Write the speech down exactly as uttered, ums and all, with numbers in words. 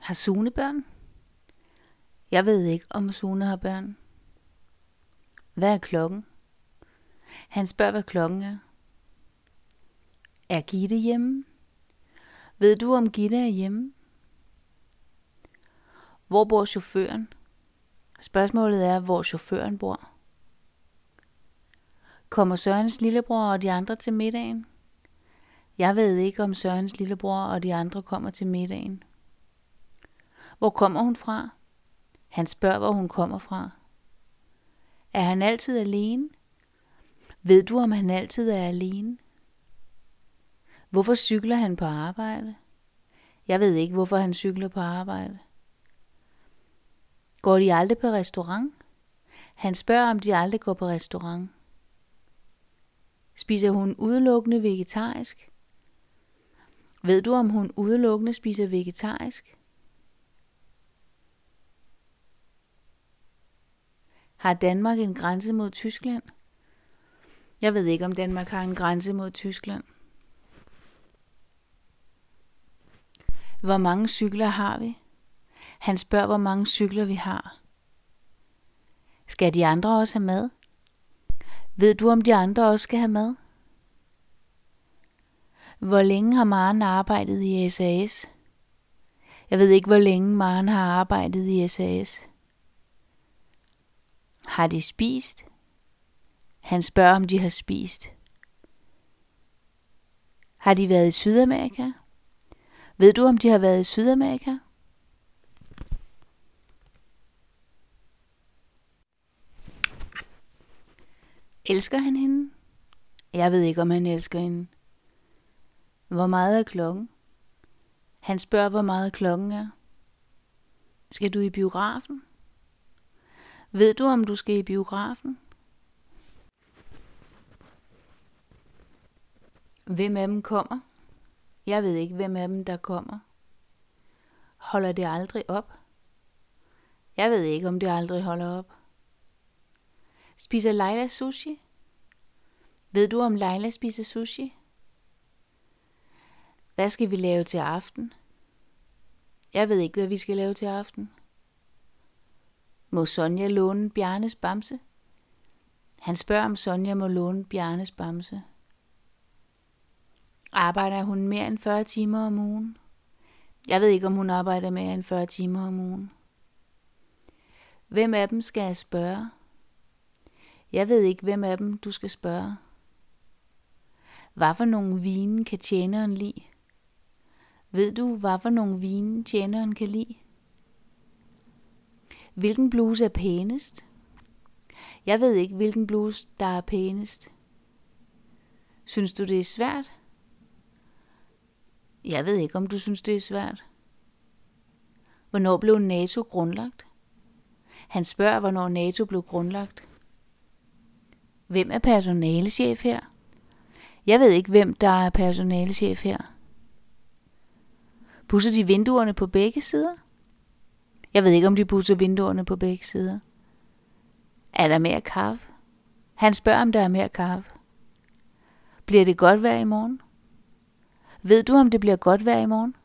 Har Sune børn? Jeg ved ikke, om Sune har børn. Hvad er klokken? Han spørger, hvad klokken er. Er Gitte hjemme? Ved du, om Gitte er hjemme? Hvor bor chaufføren? Spørgsmålet er, hvor chaufføren bor. Kommer Sørens lillebror og de andre til middagen? Jeg ved ikke, om Sørens lillebror og de andre kommer til middagen. Hvor kommer hun fra? Han spørger, hvor hun kommer fra. Er han altid alene? Ved du, om han altid er alene? Hvorfor cykler han på arbejde? Jeg ved ikke, hvorfor han cykler på arbejde. Går de aldrig på restaurant? Han spørger, om de aldrig går på restaurant. Spiser hun udelukkende vegetarisk? Ved du, om hun udelukkende spiser vegetarisk? Har Danmark en grænse mod Tyskland? Jeg ved ikke, om Danmark har en grænse mod Tyskland. Hvor mange cykler har vi? Han spørger, hvor mange cykler vi har. Skal de andre også have mad? Ved du, om de andre også skal have mad? Hvor længe har Maren arbejdet i S A S? Jeg ved ikke, hvor længe Maren har arbejdet i S A S. Har de spist? Han spørger, om de har spist. Har de været i Sydamerika? Ved du, om de har været i Sydamerika? Elsker han hende? Jeg ved ikke, om han elsker hende. Hvor meget er klokken? Han spørger, hvor meget klokken er. Skal du i biografen? Ved du, om du skal i biografen? Hvem af dem kommer? Jeg ved ikke, hvem af dem, der kommer. Holder det aldrig op? Jeg ved ikke, om det aldrig holder op. Spiser Leila sushi? Ved du, om Leila spiser sushi? Hvad skal vi lave til aften? Jeg ved ikke, hvad vi skal lave til aften. Må Sonja låne Bjarnes bamse? Han spørger, om Sonja må låne Bjarnes bamse. Arbejder hun mere end fyrre timer om ugen? Jeg ved ikke, om hun arbejder mere end fyrre timer om ugen. Hvem af dem skal jeg spørge? Jeg ved ikke, hvem af dem du skal spørge. Hvad for nogle vine kan tjeneren lide? Ved du, hvad for nogle vine tjeneren kan lide? Hvilken bluse er pænest? Jeg ved ikke, hvilken bluse, der er pænest. Synes du, det er svært? Jeg ved ikke, om du synes, det er svært. Hvornår blev NATO grundlagt? Han spørger, hvornår NATO blev grundlagt. Hvem er personalechef her? Jeg ved ikke, hvem der er personalechef her. Pudser de vinduerne på begge sider? Jeg ved ikke, om de pudser vinduerne på begge sider. Er der mere kaffe? Han spørger, om der er mere kaffe. Bliver det godt vejr i morgen? Ved du, om det bliver godt vejr i morgen?